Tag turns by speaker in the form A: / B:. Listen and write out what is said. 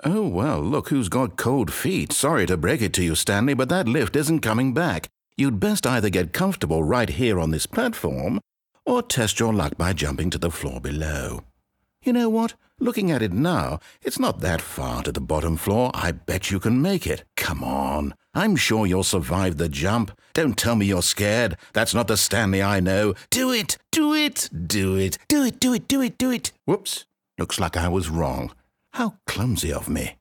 A: Oh, well, look who's got cold feet. Sorry to break it to you, Stanley, but that lift isn't coming back. You'd best either get comfortable right here on this platform, or test your luck by jumping to the floor below. You know what? Looking at it now, it's not that far to the bottom floor. I bet you can make it. Come on. I'm sure you'll survive the jump. Don't tell me you're scared. That's not the Stanley I know. Do it! Do it! Do it! Do it! Do it! Do it! Do it! Whoops. Looks like I was wrong. How clumsy of me.